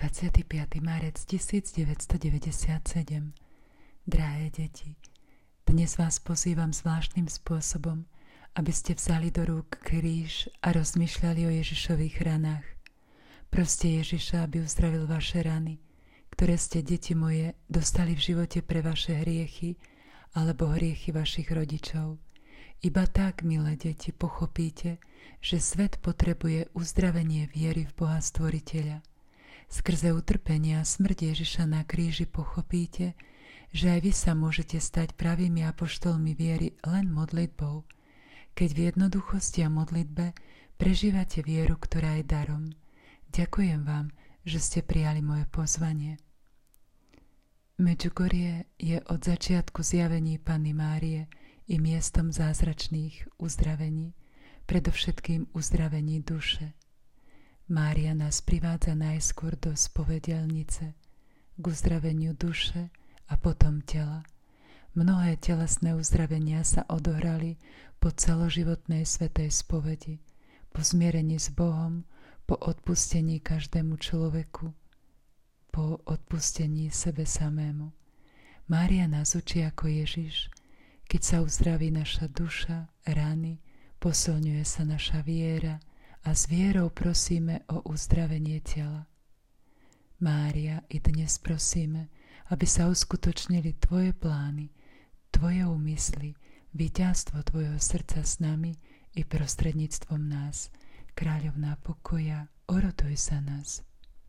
25. marec 1997. Drahé deti, dnes vás pozývam zvláštnym spôsobom, aby ste vzali do rúk kríž a rozmýšľali o Ježišových ranách. Proste Ježiša, aby uzdravil vaše rany, ktoré ste, deti moje, dostali v živote pre vaše hriechy alebo hriechy vašich rodičov. Iba tak, milé deti, pochopíte, že svet potrebuje uzdravenie viery v Boha Stvoriteľa. Skrze utrpenie a smrť Ježiša na kríži pochopíte, že aj vy sa môžete stať pravými apoštolmi viery len modlitbou, keď v jednoduchosti a modlitbe prežívate vieru, ktorá je darom. Ďakujem vám, že ste prijali moje pozvanie. Medžugorje je od začiatku zjavení Panny Márie i miestom zázračných uzdravení, predovšetkým uzdravení duše. Mária nás privádza najskôr do spovedelnice, k uzdraveniu duše a potom tela. Mnohé telesné uzdravenia sa odohrali po celoživotnej svätej spovedi, po zmierení s Bohom, po odpustení každému človeku, po odpustení sebe samému. Mária nás učí ako Ježiš. Keď sa uzdraví naša duša, rany, posilňuje sa naša viera a s vierou prosíme o uzdravenie tela. Mária, i dnes prosíme, aby sa uskutočnili Tvoje plány, Tvoje úmysly, víťazstvo Tvojho srdca s nami i prostredníctvom nás. Kráľovná pokoja, oroduj za nás.